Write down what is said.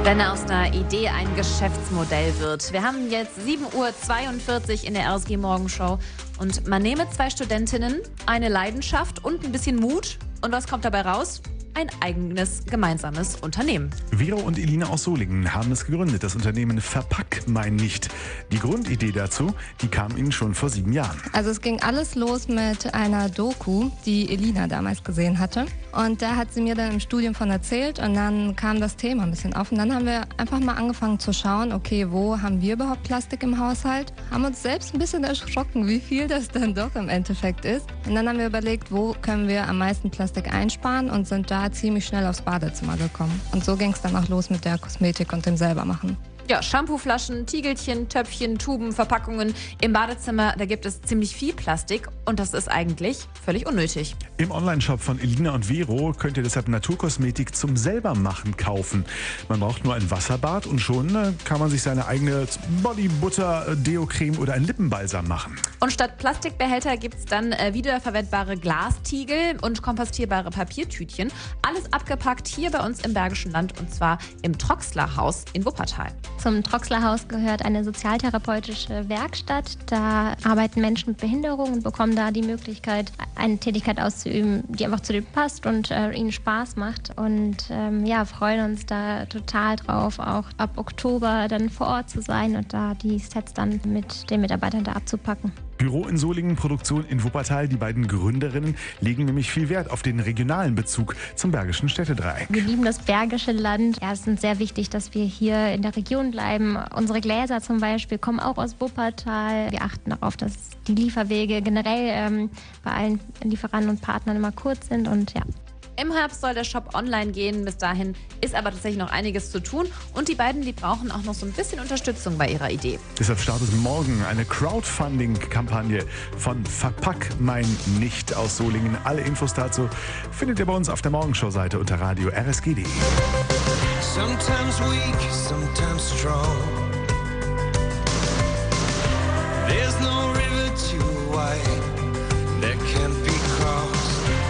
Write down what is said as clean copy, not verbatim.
Wenn aus einer Idee ein Geschäftsmodell wird. Wir haben jetzt 7:42 Uhr in der RSG Morgenshow und man nehme 2 Studentinnen, eine Leidenschaft und ein bisschen Mut. Und was kommt dabei raus? Ein eigenes gemeinsames Unternehmen. Vero und Elina aus Solingen haben es gegründet, das Unternehmen Verpack mein nicht. Die Grundidee dazu, die kam ihnen schon vor 7 Jahren. Also es ging alles los mit einer Doku, die Elina damals gesehen hatte. Und da hat sie mir dann im Studium von erzählt und dann kam das Thema ein bisschen auf. Und dann haben wir einfach mal angefangen zu schauen, okay, wo haben wir überhaupt Plastik im Haushalt? Haben uns selbst ein bisschen erschrocken, wie viel das dann doch im Endeffekt ist. Und dann haben wir überlegt, wo können wir am meisten Plastik einsparen und sind da ziemlich schnell aufs Badezimmer gekommen. Und so ging es dann auch los mit der Kosmetik und dem Selbermachen. Ja, Shampooflaschen, Tiegelchen, Töpfchen, Tuben, Verpackungen. Im Badezimmer, da gibt es ziemlich viel Plastik und das ist eigentlich völlig unnötig. Im Onlineshop von Elina und Vero könnt ihr deshalb Naturkosmetik zum Selbermachen kaufen. Man braucht nur ein Wasserbad und schon kann man sich seine eigene Bodybutter, Deo-Creme oder ein Lippenbalsam machen. Und statt Plastikbehälter gibt es dann wiederverwendbare Glastiegel und kompostierbare Papiertütchen. Alles abgepackt hier bei uns im Bergischen Land und zwar im Troxlerhaus in Wuppertal. Zum Troxlerhaus gehört eine sozialtherapeutische Werkstatt. Da arbeiten Menschen mit Behinderung und bekommen da die Möglichkeit, eine Tätigkeit auszuüben, die einfach zu denen passt und ihnen Spaß macht. Und freuen uns da total drauf, auch ab Oktober dann vor Ort zu sein und da die Sets dann mit den Mitarbeitern da abzupacken. Büro in Solingen, Produktion in Wuppertal. Die beiden Gründerinnen legen nämlich viel Wert auf den regionalen Bezug zum Bergischen Städtedreieck. Wir lieben das Bergische Land. Ja, es ist uns sehr wichtig, dass wir hier in der Region bleiben. Unsere Gläser zum Beispiel kommen auch aus Wuppertal. Wir achten darauf, dass die Lieferwege generell bei allen Lieferanten und Partnern immer kurz sind und ja. Im Herbst soll der Shop online gehen. Bis dahin ist aber tatsächlich noch einiges zu tun. Und die beiden, die brauchen auch noch so ein bisschen Unterstützung bei ihrer Idee. Deshalb startet morgen eine Crowdfunding-Kampagne von Verpack mein nicht aus Solingen. Alle Infos dazu findet ihr bei uns auf der Morgenshow-Seite unter radio rsg.de. Sometimes weak, sometimes strong.